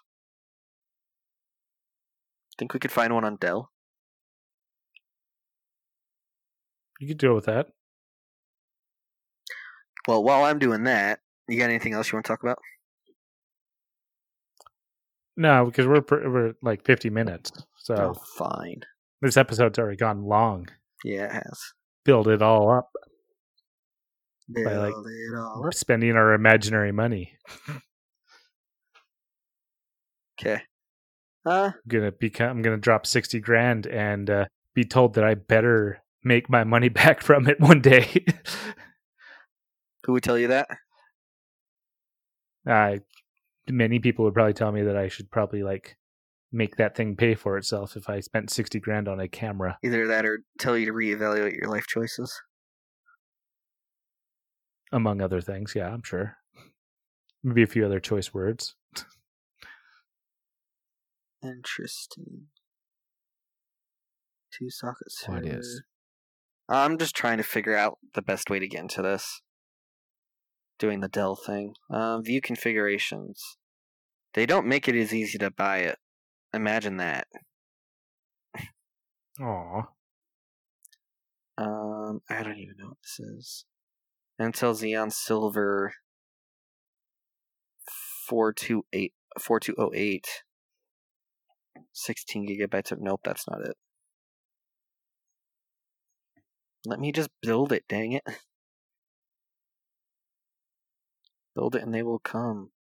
Think we could find one on Dell? You could deal with that. Well, while I'm doing that, you got anything else you want to talk about? No, because we're like 50 minutes. So Oh, fine. This episode's already gone long. Yeah, it has. Build it all up. Build by like it all up. spending our imaginary money. Okay. I'm gonna drop 60 grand and be told that I better make my money back from it one day. Who would tell you that? Many people would probably tell me that I should probably like make that thing pay for itself if I spent 60 grand on a camera. Either that or tell you to reevaluate your life choices. Among other things, yeah, I'm sure. Maybe a few other choice words. Interesting. 2 sockets. What is? I'm just trying to figure out the best way to get into this. Doing the Dell thing. View configurations. They don't make it as easy to buy it. Imagine that. Aw. I don't even know what this is. Intel Xeon Silver 4208. 16 gigabytes of... Nope, that's not it. Let me just build it, dang it. Build it and they will come.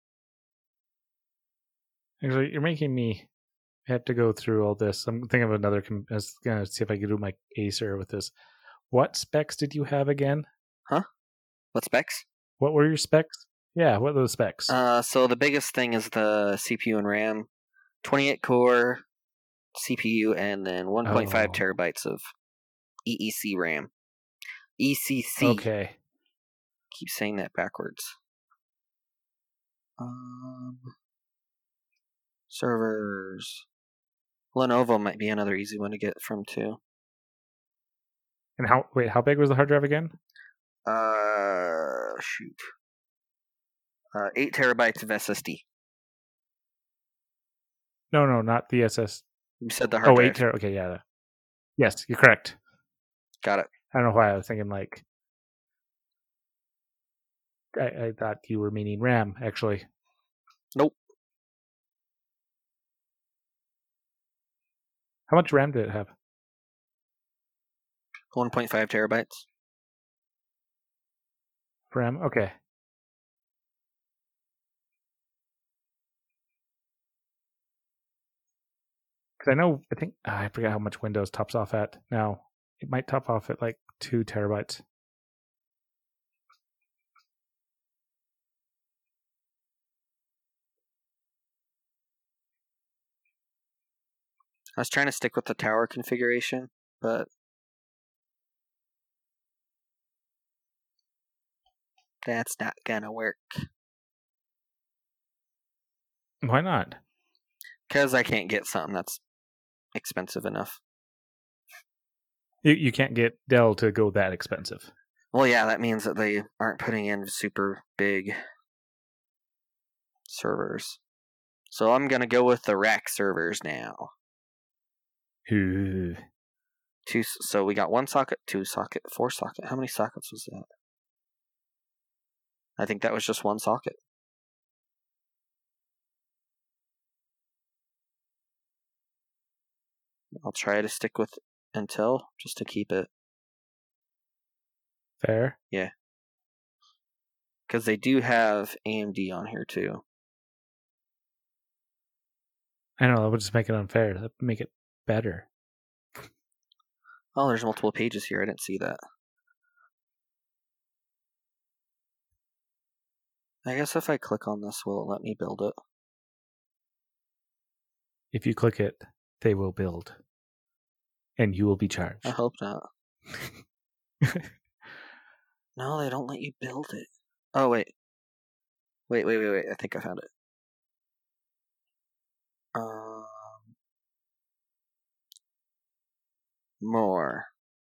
Actually, you're making me have to go through all this. I'm thinking of another. I was going to see if I could do my Acer with this. What specs did you have again? Huh? What specs? What were your specs? Yeah, what were those specs? So the biggest thing is the CPU and RAM. 28 core CPU and then 1.5 terabytes of EEC RAM. ECC. Okay. Keep saying that backwards. Servers. Lenovo might be another easy one to get from too. And how big was the hard drive again? 8 terabytes of SSD. No, not the SS. You said the hard drive. 8 terabytes. Okay, yeah. Yes, you're correct. Got it. I don't know why I was thinking like. I thought you were meaning RAM, actually. Nope. How much RAM did it have? 1.5 terabytes. RAM? Okay. Because I forget how much Windows tops off at now. It might top off at like 2 terabytes. I was trying to stick with the tower configuration, but that's not gonna work. Why not? Because I can't get something that's expensive enough. You can't get Dell to go that expensive. Well, yeah, that means that they aren't putting in super big servers. So I'm going to go with the rack servers now. Ooh. So we got 1 socket, 2 socket, 4 socket. How many sockets was that? I think that was just 1 socket. I'll try to stick with Intel just to keep it. Fair. Yeah. Because they do have AMD on here too. I don't know, that would just make it unfair. That would make it better. Oh, there's multiple pages here. I didn't see that. I guess if I click on this, will it let me build it? If you click it, they will build. And you will be charged. I hope not. No, they don't let you build it. Oh, wait. Wait. I think I found it. More.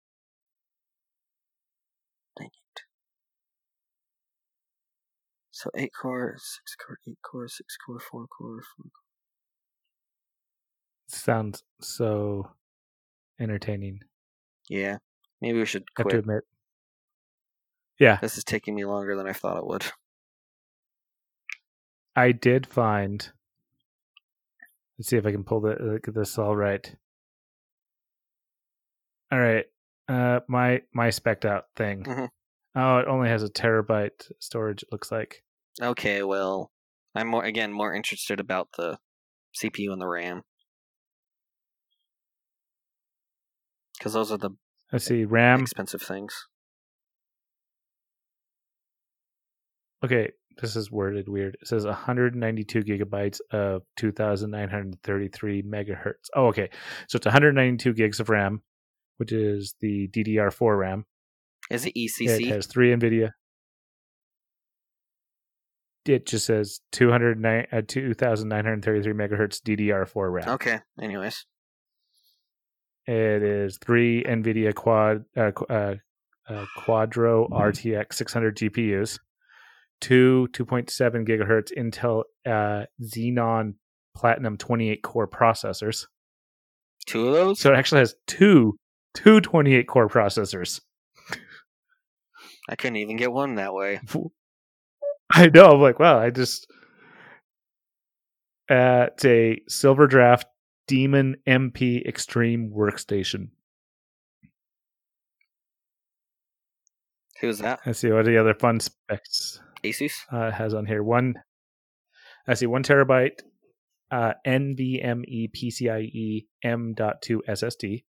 Dang it. So 8 core, 6 core, 8 core, 6 core, 4 core, 4 core. Sounds so entertaining. Yeah. Maybe we should I have quit. to admit. Yeah. This is taking me longer than I thought it would. I did find. Let's see if I can get this all right. All right. My spec'd out thing. Mm-hmm. Oh, it only has a terabyte storage, it looks like. Okay, well, I'm more interested about the CPU and the RAM. Because those are the Let's see, RAM. expensive things. Okay, this is worded weird. It says 192 gigabytes of 2,933 megahertz. Oh, okay. So it's 192 gigs of RAM, which is the DDR4 RAM. Is it ECC? It has 3 NVIDIA. It just says 2,933 megahertz DDR4 RAM. Okay, anyways. It is 3 NVIDIA Quadro RTX 600 GPUs, 2.7 gigahertz Intel Xenon Platinum 28 core processors. 2 of those? So it actually has two 28 core processors. I couldn't even get one that way. I know. I'm like, wow, it's a Silverdraft Demon MP Extreme workstation. Who's that? Let's see what are the other fun specs Asus? it has on here. 1 terabyte NVMe PCIe M.2 SSD.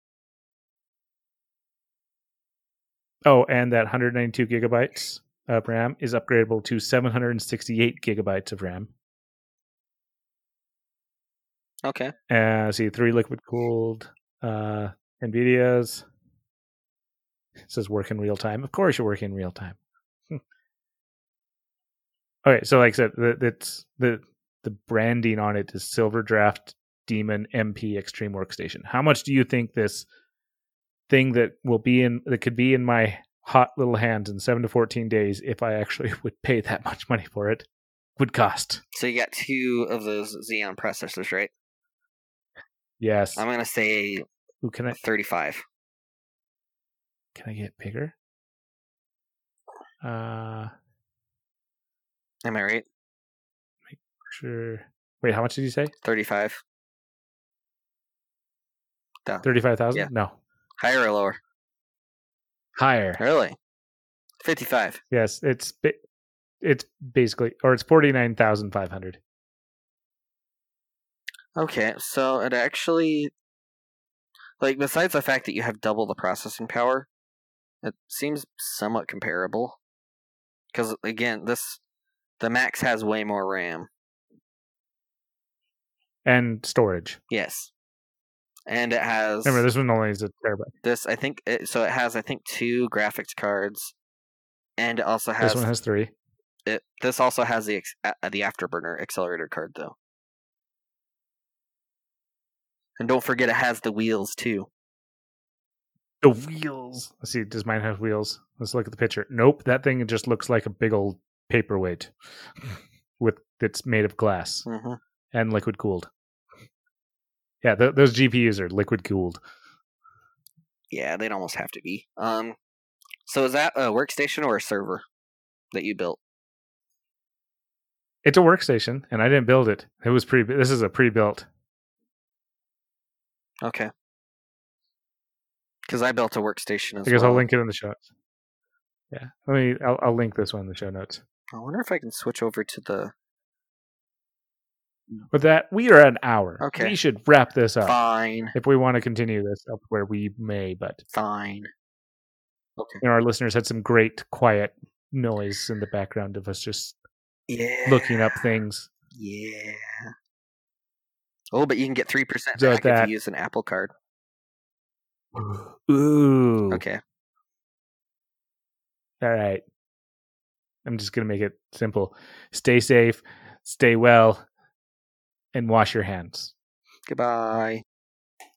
Oh, and that 192 gigabytes of RAM is upgradable to 768 gigabytes of RAM. Okay. See, 3 liquid cooled NVIDIAs. It says work in real time. Of course, you're working in real time. Okay, so like I said, it's the branding on it is Silverdraft Demon MP Extreme Workstation. How much do you think this thing that could be in my hot little hands in 7 to 14 days, if I actually would pay that much money for it, would cost? So you got 2 of those Xeon processors, right? Yes. I'm going to say 35. Can I get bigger? Am I right? Sure. Wait, how much did you say? 35. 35,000? Yeah. No. Higher or lower? Higher. Really? 55. Yes, it's basically, or it's 49,500. Okay, so it actually, like, besides the fact that you have double the processing power, it seems somewhat comparable. Because, again, the Max has way more RAM. And storage. Yes. And it has Remember, this one only is a terabyte. this. I think so. It has 2 graphics cards, and it also has This one has 3. This also has the Afterburner accelerator card though. And don't forget, it has the wheels too. The wheels. Let's see. Does mine have wheels? Let's look at the picture. Nope. That thing just looks like a big old paperweight that's made of glass and liquid cooled. Yeah, those GPUs are liquid cooled. Yeah, they'd almost have to be. So is that a workstation or a server that you built? It's a workstation, and I didn't build it. It was This is a pre-built. Okay. Because I built a workstation as well. I guess I'll link it in the show notes. Yeah, I'll link this one in the show notes. I wonder if I can switch over to the. With that, we are at an hour. Okay. We should wrap this up. Fine. If we want to continue this up where we may, but fine. Okay. Our listeners had some great quiet noise in the background of us just looking up things. Yeah. Oh, but you can get 3% So back if you use an Apple Card. Ooh. Okay. All right. I'm just going to make it simple. Stay safe, stay well, and wash your hands. Goodbye.